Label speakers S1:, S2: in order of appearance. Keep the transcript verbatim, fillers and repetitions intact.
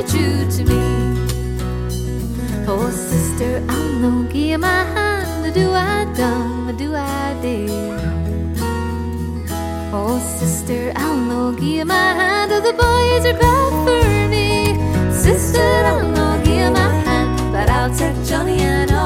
S1: true to me. Oh, sister, I'll no give my hand. What do I done? What do I did? Oh, sister, I'll no give my hand. Oh, the boys are glad for me. Sister, I'll no give my hand, but I'll take Johnny and